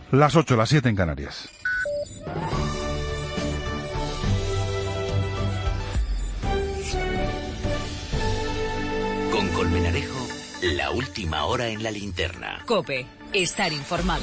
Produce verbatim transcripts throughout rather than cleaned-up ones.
Las ocho, las siete en Canarias. Con Colmenarejo, la última hora en la linterna. COPE, estar informado.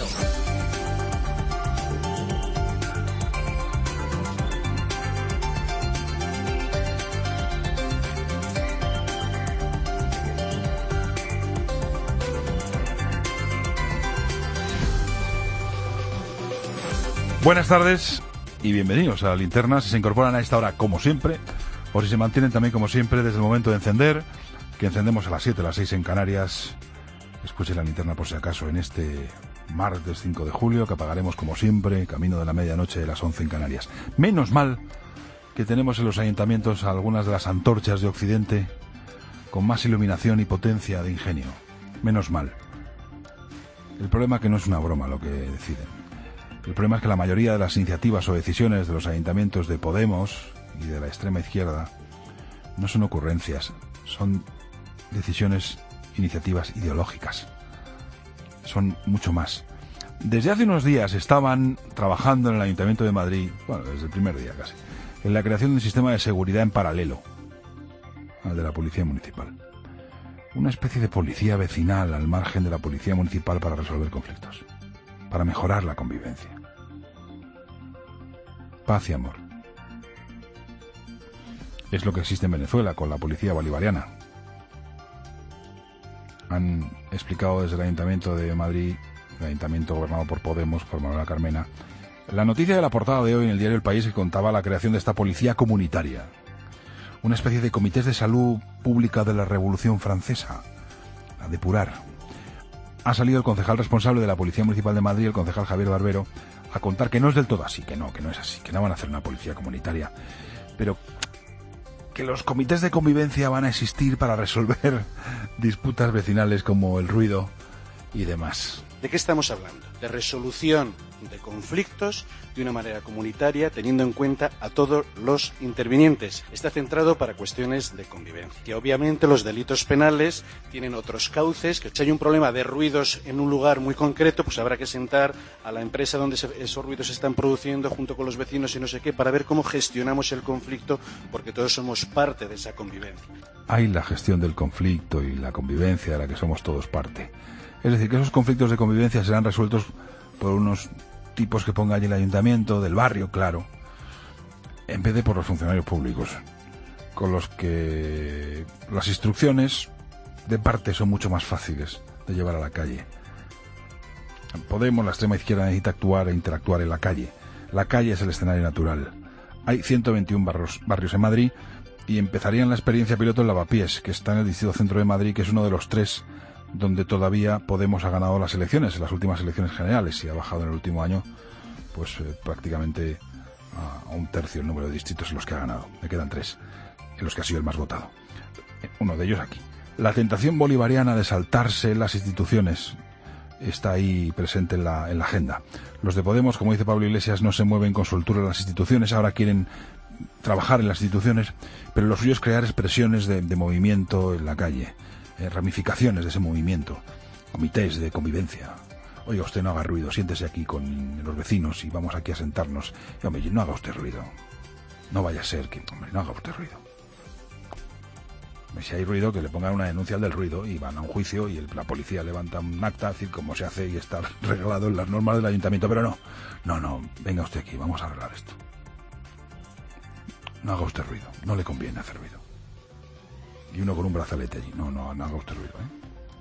Buenas tardes y bienvenidos a la linterna. Si se incorporan a esta hora como siempre, o si se mantienen también como siempre desde el momento de encender, que encendemos a las siete, a las seis en Canarias. Escuchen la linterna por si acaso en este martes cinco de julio, que apagaremos como siempre, camino de la medianoche de las once en Canarias. Menos mal que tenemos en los ayuntamientos algunas de las antorchas de Occidente con más iluminación y potencia de ingenio. Menos mal. El problema es que no es una broma lo que deciden. El problema es que la mayoría de las iniciativas o decisiones de los ayuntamientos de Podemos y de la extrema izquierda no son ocurrencias, son decisiones, iniciativas ideológicas. Son mucho más. Desde hace unos días estaban trabajando en el Ayuntamiento de Madrid, bueno, desde el primer día casi, en la creación de un sistema de seguridad en paralelo al de la Policía Municipal. Una especie de policía vecinal al margen de la Policía Municipal para resolver conflictos, para mejorar la convivencia. Paz y amor. Es lo que existe en Venezuela con la policía bolivariana. Han explicado desde el Ayuntamiento de Madrid, el Ayuntamiento gobernado por Podemos, por Manuela Carmena, la noticia de la portada de hoy en el diario El País que contaba la creación de esta policía comunitaria. Una especie de comités de salud pública de la Revolución Francesa. A depurar. Ha salido el concejal responsable de la Policía Municipal de Madrid, el concejal Javier Barbero, a contar que no es del todo así, que no, que no es así, que no van a hacer una policía comunitaria, pero que los comités de convivencia van a existir para resolver disputas vecinales como el ruido y demás. ¿De qué estamos hablando? De resolución de conflictos de una manera comunitaria, teniendo en cuenta a todos los intervinientes. Está centrado para cuestiones de convivencia. Que obviamente los delitos penales tienen otros cauces, que si hay un problema de ruidos en un lugar muy concreto, pues habrá que sentar a la empresa donde se, esos ruidos se están produciendo junto con los vecinos y no sé qué, para ver cómo gestionamos el conflicto, porque todos somos parte de esa convivencia. Hay la gestión del conflicto y la convivencia de la que somos todos parte. Es decir, que esos conflictos de convivencia serán resueltos por unos tipos que ponga allí el ayuntamiento, del barrio, claro, en vez de por los funcionarios públicos, con los que las instrucciones de parte son mucho más fáciles de llevar a la calle. Podemos, la extrema izquierda, necesita actuar e interactuar en la calle. La calle es el escenario natural. Hay ciento veintiún barrios, barrios en Madrid y empezarían la experiencia piloto en Lavapiés, que está en el distrito centro de Madrid, que es uno de los tres donde todavía Podemos ha ganado las elecciones, en las últimas elecciones generales, y ha bajado en el último año pues eh, prácticamente a, a un tercio el número de distritos en los que ha ganado. Me quedan tres, en los que ha sido el más votado. Uno de ellos aquí. La tentación bolivariana de saltarse las instituciones está ahí presente en la, en la agenda. Los de Podemos, como dice Pablo Iglesias, no se mueven con soltura en las instituciones, ahora quieren trabajar en las instituciones, pero lo suyo es crear expresiones de, de movimiento en la calle. Eh, ramificaciones de ese movimiento, comités de convivencia. Oiga, usted no haga ruido, siéntese aquí con los vecinos y vamos aquí a sentarnos. Y, hombre, no haga usted ruido. No vaya a ser que, hombre, no haga usted ruido. Si hay ruido, que le pongan una denuncia al del ruido y van a un juicio y el, la policía levanta un acta, decir cómo se hace y está reglado en las normas del ayuntamiento. Pero no, no, no, venga usted aquí, vamos a arreglar esto. No haga usted ruido, no le conviene hacer ruido. Y uno con un brazalete allí. No, no, no haga usted ruido, ¿eh?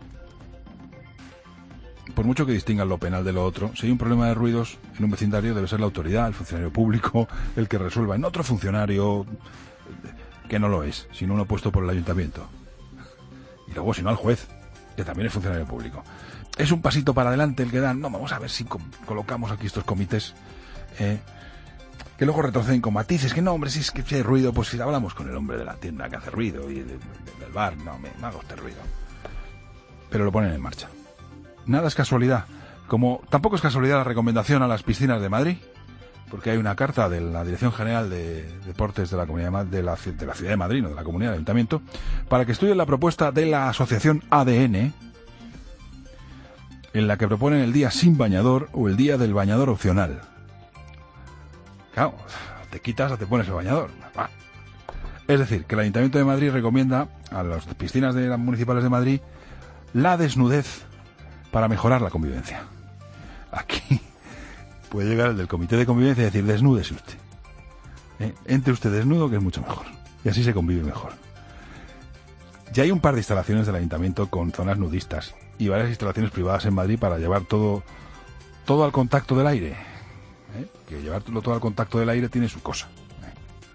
Por mucho que distingan lo penal de lo otro, si hay un problema de ruidos en un vecindario, debe ser la autoridad, el funcionario público, el que resuelva. En otro funcionario, que no lo es, sino uno puesto por el ayuntamiento. Y luego, si no, al juez, que también es funcionario público. Es un pasito para adelante el que dan. No, vamos a ver si co- colocamos aquí estos comités, eh, que luego retroceden con matices, que no, hombre, si es que si hay ruido, pues si hablamos con el hombre de la tienda que hace ruido y de, de, del bar, no, me, no haga usted ruido. Pero lo ponen en marcha. Nada es casualidad. Como tampoco es casualidad la recomendación a las piscinas de Madrid, porque hay una carta de la Dirección General de Deportes de la Comunidad de la, de la Ciudad de Madrid, no de la Comunidad del Ayuntamiento, para que estudien la propuesta de la Asociación A D N, en la que proponen el día sin bañador o el día del bañador opcional. Claro, te quitas o te pones el bañador. Es decir, que el Ayuntamiento de Madrid recomienda a las piscinas de las municipales de Madrid la desnudez para mejorar la convivencia. Aquí puede llegar el del comité de convivencia y decir, desnúdese usted. ¿Eh? Entre usted desnudo, que es mucho mejor. Y así se convive mejor. Ya hay un par de instalaciones del ayuntamiento con zonas nudistas y varias instalaciones privadas en Madrid para llevar todo, todo al contacto del aire. ¿Eh? Que llevarlo todo al contacto del aire tiene su cosa. ¿Eh?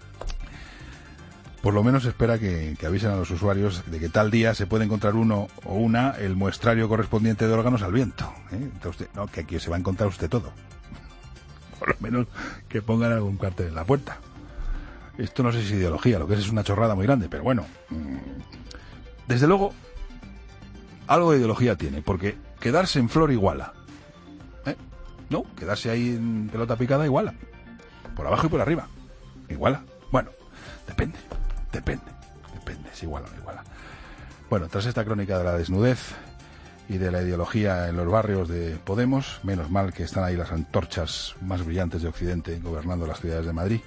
Por lo menos espera que, que avisen a los usuarios de que tal día se puede encontrar uno o una el muestrario correspondiente de órganos al viento. ¿Eh? Entonces, no, que aquí se va a encontrar usted todo. Por lo menos que pongan algún cartel en la puerta. Esto no sé si es ideología, lo que es es una chorrada muy grande, pero bueno. Desde luego, algo de ideología tiene, porque quedarse en flor iguala. ¿Eh? No, quedarse ahí en pelota picada iguala. Por abajo y por arriba. Iguala. Bueno, depende, depende, depende, si iguala o no iguala. Bueno, tras esta crónica de la desnudez y de la ideología en los barrios de Podemos, menos mal que están ahí las antorchas más brillantes de Occidente gobernando las ciudades de Madrid,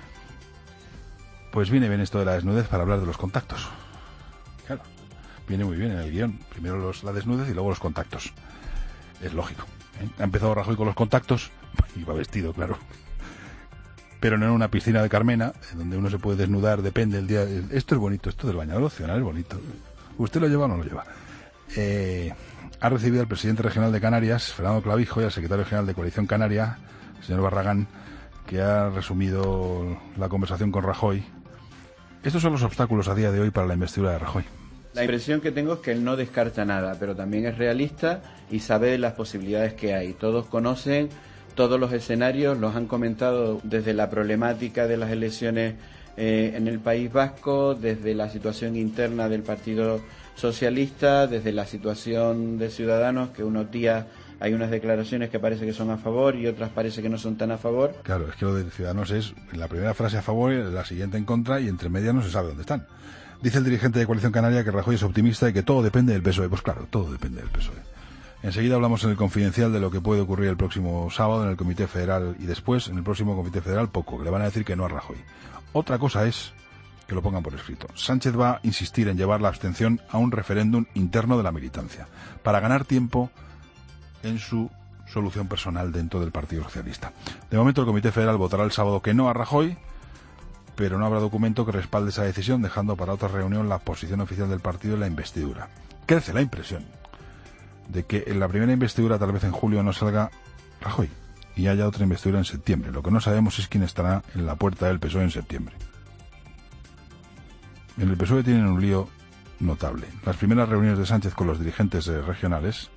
pues viene bien esto de la desnudez para hablar de los contactos. Claro, viene muy bien en el guión. Primero los, la desnudez y luego los contactos. Es lógico. ¿eh? Ha empezado Rajoy con los contactos, iba vestido, claro. Pero no en una piscina de Carmena, donde uno se puede desnudar, depende del día. Esto es bonito, esto del bañador opcional es bonito. ¿Usted lo lleva o no lo lleva? Eh, ha recibido al presidente regional de Canarias, Fernando Clavijo, y al secretario general de Coalición Canaria, el señor Barragán, que ha resumido la conversación con Rajoy. Estos son los obstáculos a día de hoy para la investidura de Rajoy. La impresión que tengo es que él no descarta nada, pero también es realista y sabe de las posibilidades que hay. Todos conocen todos los escenarios, los han comentado desde la problemática de las elecciones eh, en el País Vasco, desde la situación interna del Partido Socialista, desde la situación de Ciudadanos, que unos días hay unas declaraciones que parece que son a favor y otras parece que no son tan a favor. Claro, es que lo de Ciudadanos es en la primera frase a favor y la siguiente en contra, y entre medias no se sabe dónde están. Dice el dirigente de Coalición Canaria que Rajoy es optimista y que todo depende del P S O E. Pues claro, todo depende del P S O E. Enseguida hablamos en el Confidencial de lo que puede ocurrir el próximo sábado en el Comité Federal y después en el próximo Comité Federal poco, que le van a decir que no a Rajoy. Otra cosa es que lo pongan por escrito. Sánchez va a insistir en llevar la abstención a un referéndum interno de la militancia para ganar tiempo en su solución personal dentro del Partido Socialista. De momento el Comité Federal votará el sábado que no a Rajoy, pero no habrá documento que respalde esa decisión, dejando para otra reunión la posición oficial del partido en la investidura. Crece la impresión de que en la primera investidura, tal vez en julio, no salga Rajoy y haya otra investidura en septiembre. Lo que no sabemos es quién estará en la puerta del P S O E en septiembre. En el P S O E tienen un lío notable. Las primeras reuniones de Sánchez con los dirigentes eh, regionales,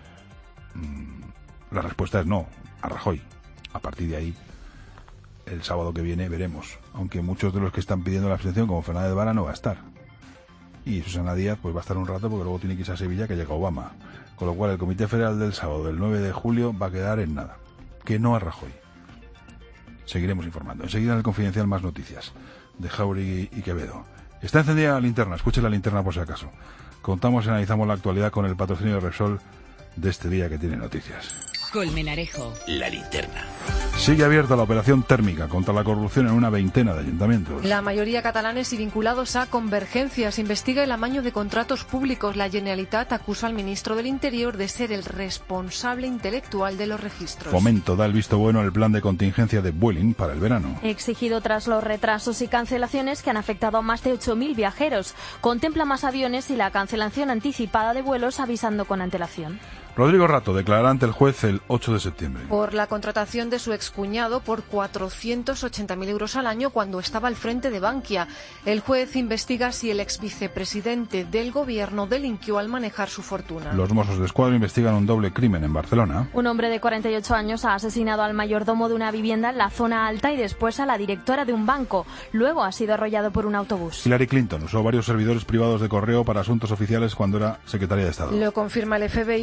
la respuesta es no, a Rajoy. A partir de ahí, el sábado que viene veremos. Aunque muchos de los que están pidiendo la abstención, como Fernández Vara, no va a estar. Y Susana Díaz pues va a estar un rato porque luego tiene que irse a Sevilla, que llega Obama. Con lo cual el Comité Federal del sábado, del nueve de julio, va a quedar en nada. Que no a Rajoy. Seguiremos informando. Enseguida en el Confidencial más noticias de Jáuregui y Quevedo. Está encendida la linterna, escuche la linterna por si acaso. Contamos y analizamos la actualidad con el patrocinio de Repsol de este día que tiene noticias. Colmenarejo. La linterna. Sigue abierta la operación térmica contra la corrupción en una veintena de ayuntamientos. La mayoría catalanes y vinculados a Convergencias. Investiga el amaño de contratos públicos. La Generalitat acusa al ministro del Interior de ser el responsable intelectual de los registros. Fomento da el visto bueno al plan de contingencia de Vueling para el verano. Exigido tras los retrasos y cancelaciones que han afectado a más de ocho mil viajeros. Contempla más aviones y la cancelación anticipada de vuelos, avisando con antelación. Rodrigo Rato declarará ante el juez el ocho de septiembre. Por la contratación de su excuñado por cuatrocientos ochenta mil euros al año cuando estaba al frente de Bankia. El juez investiga si el exvicepresidente del gobierno delinquió al manejar su fortuna. Los Mossos de Escuadra investigan un doble crimen en Barcelona. Un hombre de cuarenta y ocho años ha asesinado al mayordomo de una vivienda en la zona alta y después a la directora de un banco. Luego ha sido arrollado por un autobús. Hillary Clinton usó varios servidores privados de correo para asuntos oficiales cuando era secretaria de Estado. Lo confirma el F B I, que además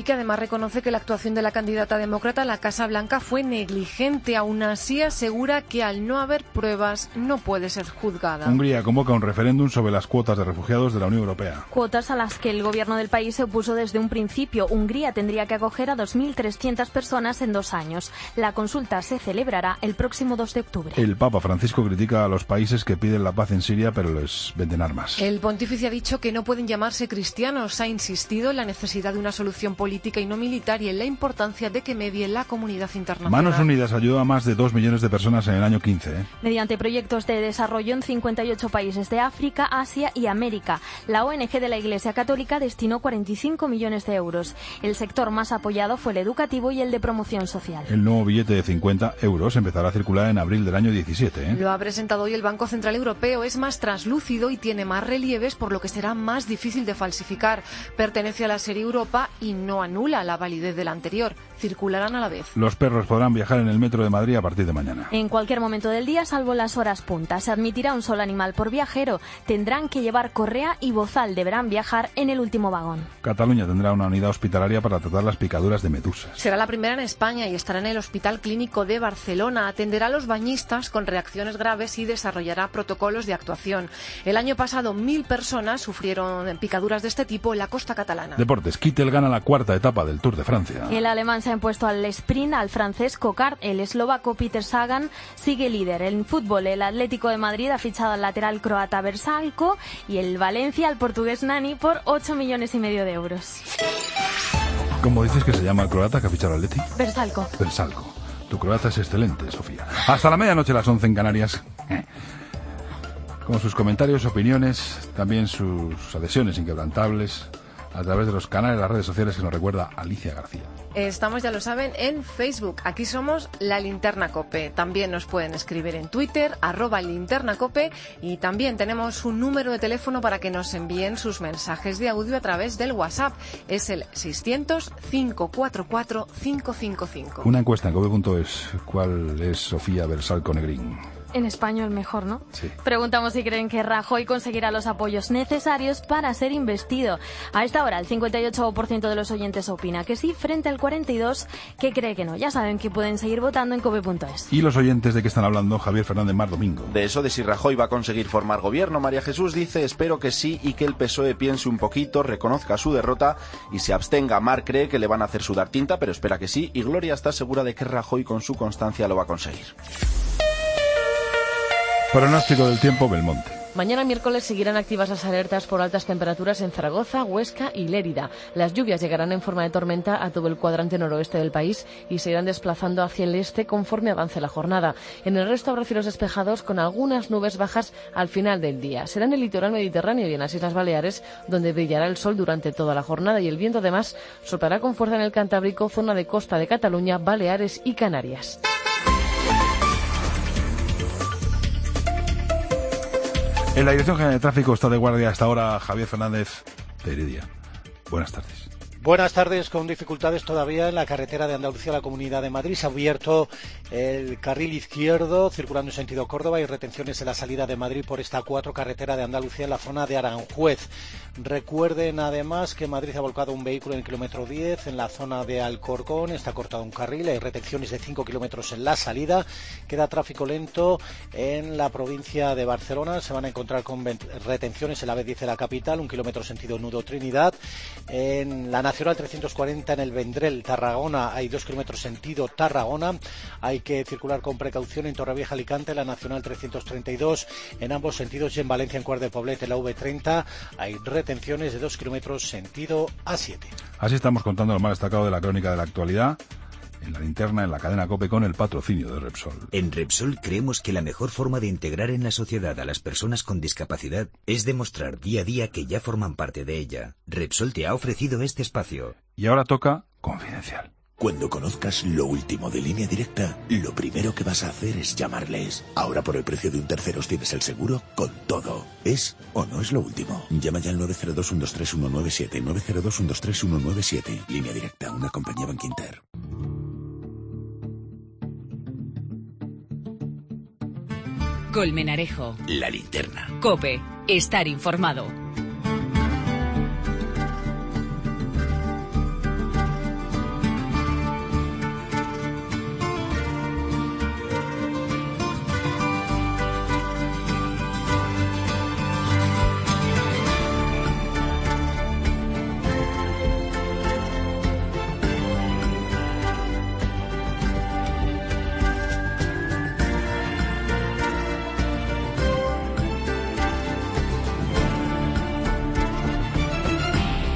reconoce que la actuación de la candidata demócrata a la Casa Blanca fue negligente. Aún así asegura que al no haber pruebas no puede ser juzgada. Hungría convoca un referéndum sobre las cuotas de refugiados de la Unión Europea. Cuotas a las que el gobierno del país se opuso desde un principio. Hungría tendría que acoger a dos mil trescientas personas en dos años. La consulta se celebrará el próximo dos de octubre. El Papa Francisco critica a los países que piden la paz en Siria, pero les venden armas. El pontífice ha dicho que no pueden llamarse cristianos. Ha insistido en la necesidad de una solución política y no militar y en la importancia de que medie la comunidad internacional. Manos Unidas ayudó a más de dos millones de personas en el año quince. ¿eh? Mediante proyectos de desarrollo en cincuenta y ocho países de África, Asia y América. La O N G de la Iglesia Católica destinó cuarenta y cinco millones de euros. El sector más apoyado fue el educativo y el de promoción social. El nuevo billete de cincuenta euros empezará a circular en abril del año diecisiete. ¿eh? Lo ha presentado hoy el Banco Central Europeo. Es más translúcido y tiene más relieves, por lo que será más difícil de falsificar. Pertenece a la serie Europa y no anula la validez de la anterior. Circularán a la vez. Los perros podrán viajar en el metro de Madrid a partir de mañana. En cualquier momento del día, salvo las horas punta. Se admitirá un solo animal por viajero. Tendrán que llevar correa y bozal. Deberán viajar en el último vagón. Cataluña tendrá una unidad hospitalaria para tratar las picaduras de medusas. Será la primera en España y estará en el Hospital Clínico de Barcelona. Atenderá a los bañistas con reacciones graves y desarrollará protocolos de actuación. El año pasado, mil personas sufrieron picaduras de este tipo en la costa catalana. Deportes. Kittel gana la cuarta etapa del Tour de Francia. El alemán se ha impuesto al sprint al francés Cocard. El eslovaco Peter Sagan sigue líder. En fútbol, el Atlético de Madrid ha fichado al lateral croata Versalco y el Valencia al portugués Nani por ocho millones y medio de euros. ¿Cómo dices que se llama el croata que ha fichado al Atleti? Versalco. Versalco. Tu croata es excelente, Sofía. Hasta la medianoche, las once en Canarias. Con sus comentarios, opiniones, también sus adhesiones inquebrantables a través de los canales de las redes sociales que nos recuerda Alicia García. Estamos, ya lo saben, en Facebook. Aquí somos La Linterna Cope. También nos pueden escribir en Twitter, arroba Linterna Cope, y también tenemos un número de teléfono para que nos envíen sus mensajes de audio a través del WhatsApp. Es el seiscientos, cinco cuatro cuatro, cinco cinco cinco. Una encuesta en cope punto es. ¿Cuál es Sofía Versalco Negrín? En español mejor, ¿no? Sí. Preguntamos si creen que Rajoy conseguirá los apoyos necesarios para ser investido. A esta hora, el cincuenta y ocho por ciento de los oyentes opina que sí, frente al cuarenta y dos por ciento que cree que no. Ya saben que pueden seguir votando en cope punto es. ¿Y los oyentes de qué están hablando? Javier Fernández Mar Domingo. De eso, de si Rajoy va a conseguir formar gobierno. María Jesús dice: espero que sí y que el P S O E piense un poquito, reconozca su derrota y se abstenga. Mar cree que le van a hacer sudar tinta, pero espera que sí. Y Gloria está segura de que Rajoy con su constancia lo va a conseguir. Pronóstico del tiempo, Belmonte. Mañana miércoles seguirán activas las alertas por altas temperaturas en Zaragoza, Huesca y Lérida. Las lluvias llegarán en forma de tormenta a todo el cuadrante noroeste del país y se irán desplazando hacia el este conforme avance la jornada. En el resto habrá cielos despejados con algunas nubes bajas al final del día. Será en el litoral mediterráneo y en las Islas Baleares donde brillará el sol durante toda la jornada y el viento además soplará con fuerza en el Cantábrico, zona de costa de Cataluña, Baleares y Canarias. En la Dirección General de Tráfico está de guardia hasta ahora Javier Fernández de Heredia. Buenas tardes. Buenas tardes. Con dificultades todavía en la carretera de Andalucía a la Comunidad de Madrid. Se ha abierto el carril izquierdo circulando en sentido Córdoba y retenciones en la salida de Madrid por esta cuatro carretera de Andalucía en la zona de Aranjuez. Recuerden además que Madrid ha volcado un vehículo en el kilómetro diez en la zona de Alcorcón. Está cortado un carril, hay retenciones de cinco kilómetros en la salida. Queda tráfico lento en la provincia de Barcelona. Se van a encontrar con retenciones en la B diez de la capital, un kilómetro sentido Nudo Trinidad. En la Nacional trescientos cuarenta en el Vendrell, Tarragona, hay dos kilómetros sentido Tarragona. Hay que circular con precaución en Torrevieja, Alicante, la Nacional trescientos treinta y dos en ambos sentidos, y en Valencia, en Cuart de Poblet, en la V treinta, hay retenciones de dos kilómetros sentido A siete. Así estamos contando lo más destacado de la crónica de la actualidad en la linterna, en la cadena COPE, con el patrocinio de Repsol. En Repsol creemos que la mejor forma de integrar en la sociedad a las personas con discapacidad es demostrar día a día que ya forman parte de ella. Repsol te ha ofrecido este espacio. Y ahora toca Confidencial. Cuando conozcas lo último de Línea Directa, lo primero que vas a hacer es llamarles. Ahora por el precio de un terceros tienes el seguro con todo. ¿Es o no es lo último? Llama ya al nueve cero dos, uno dos tres, uno nueve siete, nueve cero dos, uno dos tres, uno nueve siete. Línea Directa, una compañía Bankinter. Colmenarejo. La linterna. COPE. Estar informado.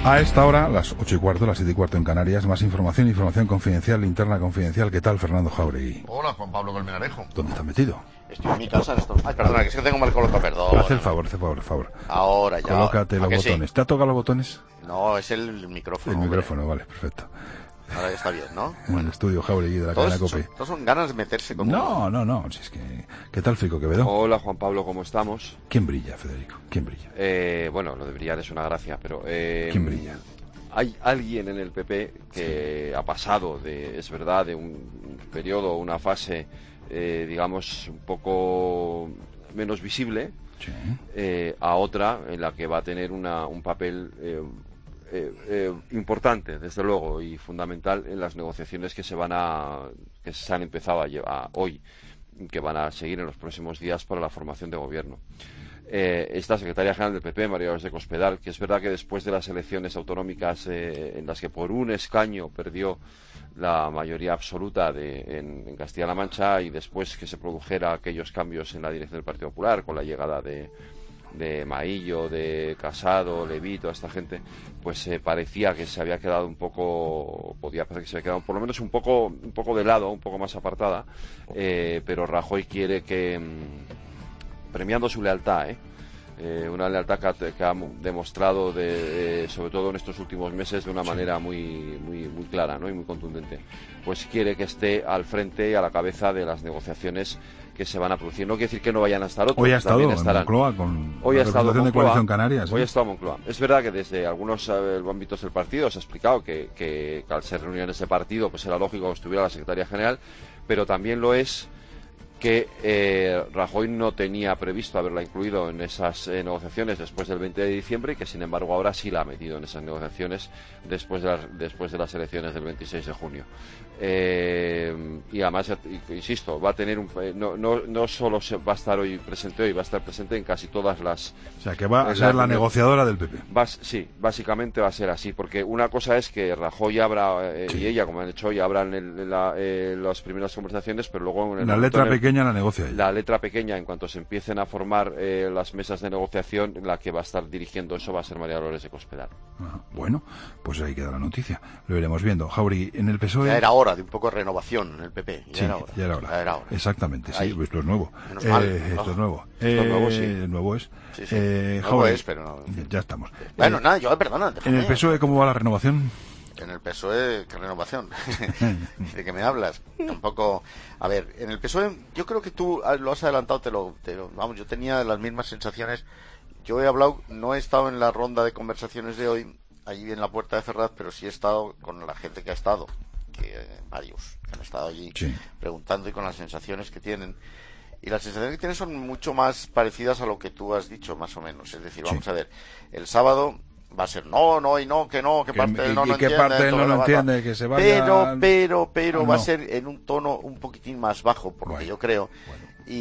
A esta hora, las ocho y cuarto, las siete y cuarto en Canarias, más información, información confidencial, linterna confidencial. ¿Qué tal, Fernando Jauregui? Hola, Juan Pablo Colmenarejo. ¿Dónde estás metido? Estoy en mi casa en estos... Ay, perdona, que es que tengo mal colocado, perdón. Haz el favor, haz el favor, por favor. Ahora ya. Colócate los botones. Sí? ¿Te ha tocado los botones? No, es el micrófono. El hombre. micrófono, vale, perfecto. Ahora ya está bien, ¿no? En el estudio Jauregui de la todos cadena son, COPE. Todos son ganas de meterse con No, uno. no, no, si es que... ¿Qué tal, Frico Quevedo? Hola, Juan Pablo, ¿cómo estamos? ¿Quién brilla, Federico? ¿Quién brilla? Eh, bueno, lo de brillar es una gracia, pero... Eh, ¿Quién brilla? Hay alguien en el P P que sí. ha pasado, de, es verdad, de un periodo, una fase, eh, digamos, un poco menos visible, sí. eh, a otra en la que va a tener una, un papel eh, eh, eh, importante, desde luego, y fundamental en las negociaciones que se van a que se han empezado a llevar hoy, que van a seguir en los próximos días para la formación de gobierno. Eh, esta secretaria general del P P, María José Cospedal, que es verdad que después de las elecciones autonómicas eh, en las que por un escaño perdió la mayoría absoluta de, en, en Castilla-La Mancha, y después que se produjera aquellos cambios en la dirección del Partido Popular con la llegada de, de Maillo, de Casado, Leví, toda esta gente, pues eh, parecía que se había quedado un poco, podía parecer que se había quedado por lo menos un poco, un poco de lado, un poco más apartada, eh, pero Rajoy quiere que... Mmm, premiando su lealtad, ¿eh? Eh, una lealtad que, que ha demostrado, de, eh, sobre todo en estos últimos meses, de una manera muy, muy, muy clara, ¿no? Y muy contundente. Pues quiere que esté al frente y a la cabeza de las negociaciones que se van a producir. No quiere decir que no vayan a estar otros. Hoy ha estado en estarán. Moncloa con Hoy la ha estado representación de Coalición Canarias. ¿eh? Hoy ha estado en Moncloa. Es verdad que desde algunos eh, ámbitos del partido se ha explicado que, que, que al ser reuniones de partido, pues era lógico que estuviera la secretaria general, pero también lo es que eh, Rajoy no tenía previsto haberla incluido en esas eh, negociaciones después del veinte de diciembre, y que sin embargo ahora sí la ha metido en esas negociaciones después de las, después de las elecciones del veintiséis de junio. Eh, y además, insisto, va a tener un, no, no, no solo se va a estar hoy presente hoy, va a estar presente en casi todas las... O sea, que va a ser la negociadora del P P. Va, sí, básicamente va a ser así, porque una cosa es que Rajoy abra, eh, sí. y ella, como han hecho hoy, abran el, en la, eh, las primeras conversaciones, pero luego... En el la letra el, pequeña la negocia ella. La letra pequeña, en cuanto se empiecen a formar eh, las mesas de negociación, la que va a estar dirigiendo eso va a ser María Dolores de Cospedal. Ajá. Bueno, pues ahí queda la noticia. Lo iremos viendo. Jauregui, en el P S O E... Ya era hora de un poco de renovación en el P P. Ya, sí, era, hora. ya era hora. Ya era hora. Exactamente, sí, ahí. Esto es nuevo. Eh, mal, esto no. es nuevo. Esto eh, es nuevo, sí. Nuevo es. Sí, sí. Eh, nuevo Jauregui, es, pero no... Ya estamos. Bueno, eh, nada, yo, perdona. En el P S O E, ¿cómo va la renovación? En el P S O E, ¿qué renovación? ¿De qué me hablas? Tampoco... A ver, en el P S O E, yo creo que tú lo has adelantado, te lo, te lo... Vamos, yo tenía las mismas sensaciones. Yo he hablado, no he estado en la ronda de conversaciones de hoy, allí en la puerta de Ferraz, pero sí he estado con la gente que ha estado, que eh, varios que han estado allí sí. preguntando, y con las sensaciones que tienen. Y las sensaciones que tienen son mucho más parecidas a lo que tú has dicho, más o menos. Es decir, vamos sí. a ver, el sábado va a ser no, no y no, que no, que que, parte y, no y lo qué entiende, parte no lo entiende, que se vaya... Pero, pero, pero ah, va no. a ser en un tono un poquitín más bajo, por bueno, lo que yo creo. Bueno.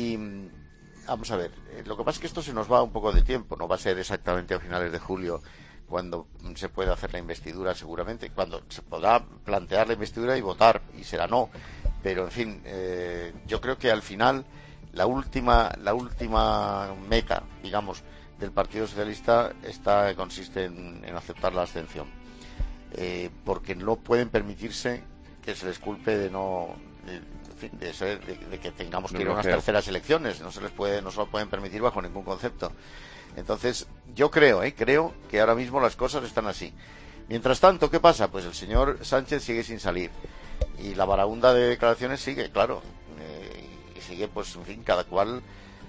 Y vamos a ver, lo que pasa es que esto se nos va un poco de tiempo, no va a ser exactamente a finales de julio cuando se pueda hacer la investidura, seguramente, cuando se podrá plantear la investidura y votar, y será no. Pero, en fin, eh, yo creo que al final la última, la última meta, digamos, del Partido Socialista está consiste en, en aceptar la abstención, eh, porque no pueden permitirse que se les culpe de no de, en fin, de, ser, de, de que tengamos que ir a unas terceras elecciones. No se les puede, no se lo pueden permitir bajo ningún concepto. Entonces yo creo, eh, creo que ahora mismo las cosas están así. Mientras tanto, ¿qué pasa? Pues el señor Sánchez sigue sin salir y la varaunda de declaraciones sigue, claro, eh, y sigue, pues en fin, cada cual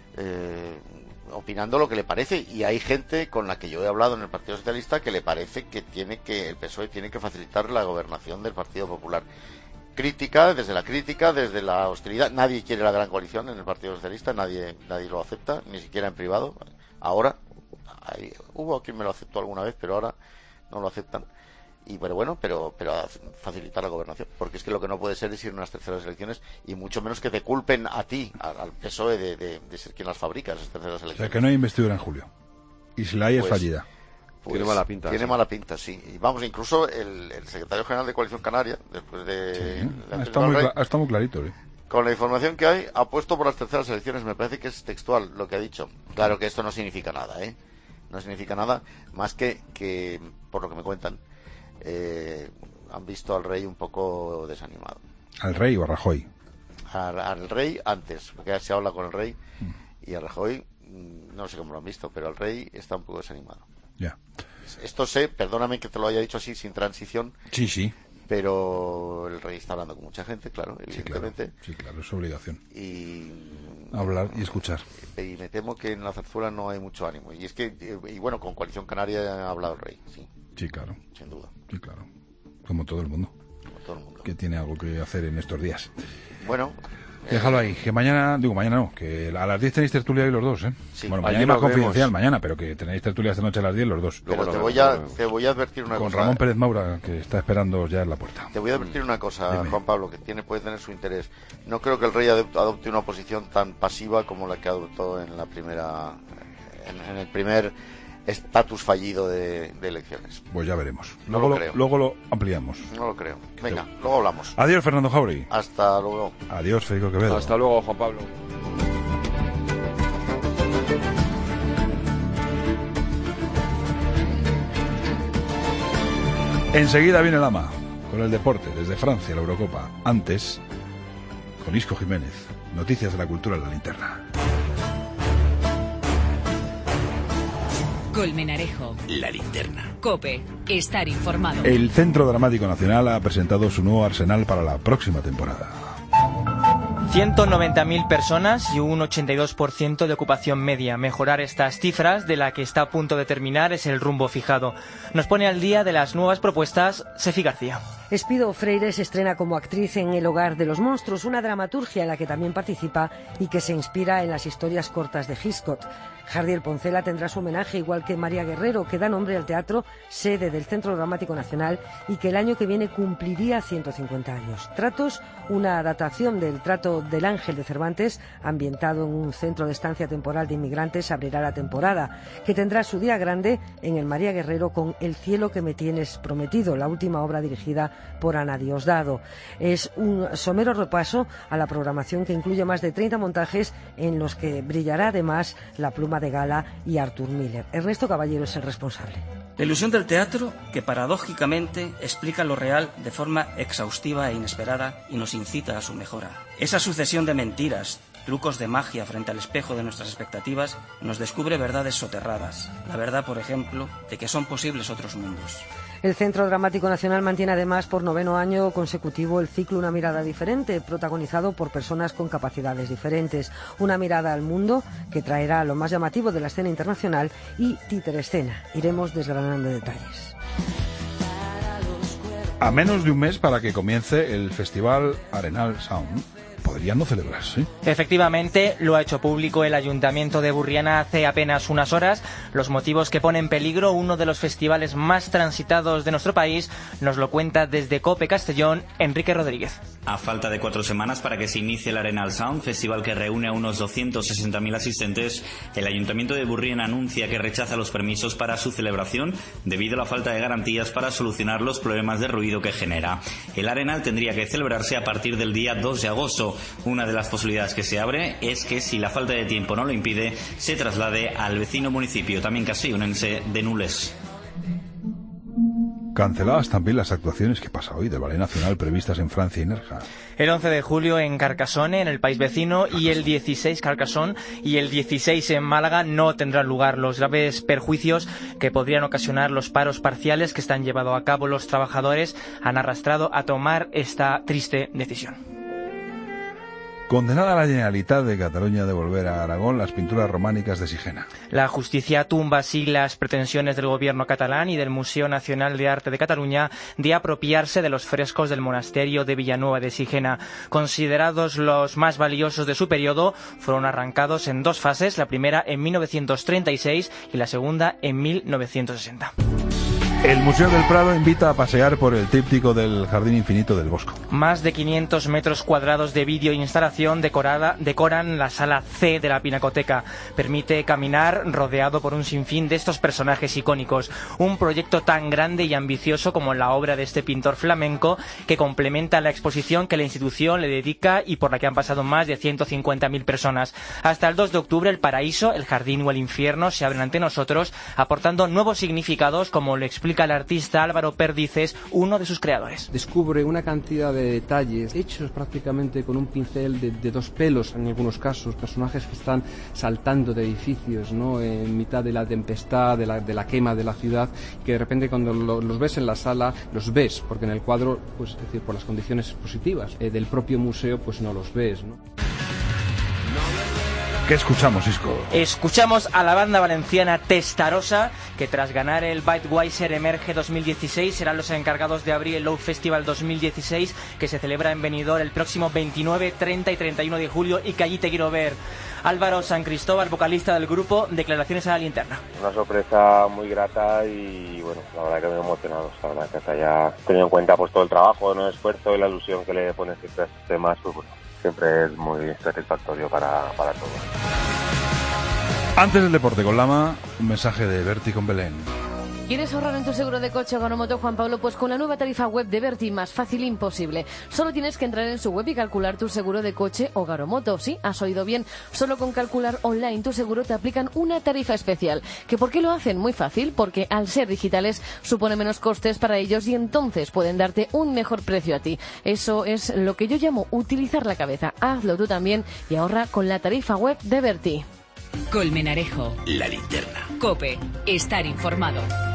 eh, opinando lo que le parece, y hay gente con la que yo he hablado en el Partido Socialista que le parece que tiene que el P S O E tiene que facilitar la gobernación del Partido Popular. Crítica, desde la crítica, desde la hostilidad. Nadie quiere la gran coalición en el Partido Socialista, nadie nadie lo acepta, ni siquiera en privado. Ahora, hay, hubo quien me lo aceptó alguna vez, pero ahora no lo aceptan. Y pero bueno, pero pero facilitar la gobernación, porque es que lo que no puede ser es ir a unas terceras elecciones, y mucho menos que te culpen a ti, al, al P S O E, de, de, de ser quien las fabrica, esas terceras elecciones. O sea, que no hay investidura en julio. Y si la hay, pues, es fallida. Pues, tiene mala pinta. Tiene sí. mala pinta, sí. Y vamos, incluso el, el secretario general de Coalición Canaria, después de... Sí, de está, muy Rey, está muy clarito, ¿eh? Con la información que hay, ha puesto por las terceras elecciones, me parece que es textual lo que ha dicho. Claro que esto no significa nada, ¿eh? no significa nada más que que, por lo que me cuentan, eh, han visto al rey un poco desanimado. ¿Al rey o a Rajoy? Al, al rey antes, porque se habla con el rey, y a Rajoy no sé cómo lo han visto, pero el rey está un poco desanimado. Ya. Esto sé, perdóname que te lo haya dicho así sin transición. Sí, sí. Pero el rey está hablando con mucha gente, claro, evidentemente. Sí, claro, sí, claro, es su obligación. Y hablar y escuchar. Y me temo que en la Zarzuela no hay mucho ánimo. Y es que, y bueno, con Coalición Canaria ha hablado el rey, sí. Sí, claro. Sin duda. Sí, claro. Como todo el mundo. Como todo el mundo. Que tiene algo que hacer en estos días. Bueno. Déjalo ahí, que mañana, digo mañana no, que a las diez tenéis tertulia hoy los dos, ¿eh? Sí. Bueno, mañana es más confidencial, mañana, pero que tenéis tertulia esta noche a las diez los dos. Pero te voy a, te voy a advertir una Con cosa. Con Ramón Pérez Maura, que está esperando ya en la puerta. Te voy a advertir una cosa, Dime. Juan Pablo, que tiene puede tener su interés. No creo que el rey adopte una posición tan pasiva como la que adoptó en la primera, en, en el primer estatus fallido de, de elecciones. Pues ya veremos. No Luego lo lo, creo. luego lo ampliamos. No lo creo. Venga, luego hablamos. Adiós, Fernando Jauregui. Hasta luego. Adiós, Federico Quevedo. Hasta luego, Juan Pablo. Enseguida viene el ama con el deporte desde Francia, la Eurocopa. Antes, con Isco Jiménez. Noticias de la cultura en la linterna. Colmenarejo. La linterna. COPE. Estar informado. El Centro Dramático Nacional ha presentado su nuevo arsenal para la próxima temporada. ciento noventa mil personas y un ochenta y dos por ciento de ocupación media. Mejorar estas cifras, de la que está a punto de terminar, es el rumbo fijado. Nos pone al día de las nuevas propuestas Sefi García. Espido Freire se estrena como actriz en El hogar de los monstruos, una dramaturgia en la que también participa y que se inspira en las historias cortas de Hitchcock. Jardiel Poncela tendrá su homenaje, igual que María Guerrero, que da nombre al teatro, sede del Centro Dramático Nacional, y que el año que viene cumpliría ciento cincuenta años. Tratos, una adaptación del Trato del Ángel de Cervantes, ambientado en un centro de estancia temporal de inmigrantes, abrirá la temporada, que tendrá su día grande en el María Guerrero con El cielo que me tienes prometido, la última obra dirigida por Ana Diosdado. Es un somero repaso a la programación que incluye más de treinta montajes en los que brillará además la pluma de Gala y Arthur Miller. Ernesto Caballero es el responsable. La ilusión del teatro, que paradójicamente explica lo real de forma exhaustiva e inesperada y nos incita a su mejora. Esa sucesión de mentiras, trucos de magia frente al espejo de nuestras expectativas, nos descubre verdades soterradas. La verdad, por ejemplo, de que son posibles otros mundos. El Centro Dramático Nacional mantiene además por noveno año consecutivo el ciclo Una mirada diferente, protagonizado por personas con capacidades diferentes. Una mirada al mundo que traerá lo más llamativo de la escena internacional y títerescena. Iremos desgranando detalles. A menos de un mes para que comience el festival Arenal Sound, podría no celebrarse. Efectivamente, lo ha hecho público el Ayuntamiento de Burriana hace apenas unas horas. Los motivos que pone en peligro uno de los festivales más transitados de nuestro país nos lo cuenta desde COPE Castellón Enrique Rodríguez. A falta de cuatro semanas para que se inicie el Arenal Sound, festival que reúne a unos doscientos sesenta mil asistentes, el Ayuntamiento de Burriana anuncia que rechaza los permisos para su celebración debido a la falta de garantías para solucionar los problemas de ruido que genera. El Arenal tendría que celebrarse a partir del día dos de agosto. Una de las posibilidades que se abre es que, si la falta de tiempo no lo impide, se traslade al vecino municipio, también castellonense, de Nules. Canceladas también las actuaciones que pasa hoy del Ballet Nacional previstas en Francia y Nerja. El once de julio en Carcassonne, en el país vecino, y el dieciséis Carcassonne y el dieciséis en Málaga no tendrán lugar. Los graves perjuicios que podrían ocasionar los paros parciales que están llevando a cabo los trabajadores han arrastrado a tomar esta triste decisión. Condenada a la Generalitat de Cataluña a devolver a Aragón las pinturas románicas de Sigena. La justicia tumba así las pretensiones del gobierno catalán y del Museo Nacional de Arte de Cataluña de apropiarse de los frescos del monasterio de Villanueva de Sigena. Considerados los más valiosos de su periodo, fueron arrancados en dos fases, la primera en mil novecientos treinta y seis y la segunda en mil novecientos sesenta. El Museo del Prado invita a pasear por el tríptico del Jardín Infinito del Bosco. Más de quinientos metros cuadrados de videoinstalación decorada decoran la sala C de la Pinacoteca. Permite caminar rodeado por un sinfín de estos personajes icónicos. Un proyecto tan grande y ambicioso como la obra de este pintor flamenco, que complementa la exposición que la institución le dedica y por la que han pasado más de ciento cincuenta mil personas. Hasta el dos de octubre el paraíso, el jardín o el infierno se abren ante nosotros, aportando nuevos significados, como lo explica el artista Álvaro Perdices, uno de sus creadores. Descubre una cantidad de detalles hechos prácticamente con un pincel de, de dos pelos en algunos casos, personajes que están saltando de edificios, ¿no?, en mitad de la tempestad, de la, de la quema de la ciudad, que de repente cuando lo, los ves en la sala los ves, porque en el cuadro, pues es decir, por las condiciones expositivas eh, del propio museo, pues no los ves, ¿no? ¿Qué escuchamos, Isco? Escuchamos a la banda valenciana Testarossa, que tras ganar el Budweiser Emerge dos mil dieciséis serán los encargados de abrir el Low Festival dos mil dieciséis, que se celebra en Benidorm el próximo veintinueve, treinta y treinta y uno de julio, y que allí te quiero ver. Álvaro San Cristóbal, vocalista del grupo, declaraciones a la linterna. Una sorpresa muy grata y bueno, la verdad que me he emocionado, la verdad que hasta ya tenido en cuenta pues todo el trabajo, ¿no?, el esfuerzo y la ilusión que le pones siempre a estos temas, pues bueno, siempre es muy satisfactorio para, para todos. Antes del deporte con Lama, un mensaje de Berti con Belén. ¿Quieres ahorrar en tu seguro de coche o ganomoto, Juan Pablo? Pues con la nueva tarifa web de Berti, más fácil imposible. Solo tienes que entrar en su web y calcular tu seguro de coche o ganomoto. Sí, has oído bien. Solo con calcular online tu seguro te aplican una tarifa especial. ¿Que por qué lo hacen? Muy fácil, porque al ser digitales supone menos costes para ellos y entonces pueden darte un mejor precio a ti. Eso es lo que yo llamo utilizar la cabeza. Hazlo tú también y ahorra con la tarifa web de Berti. Colmenarejo. La linterna. COPE. Estar informado.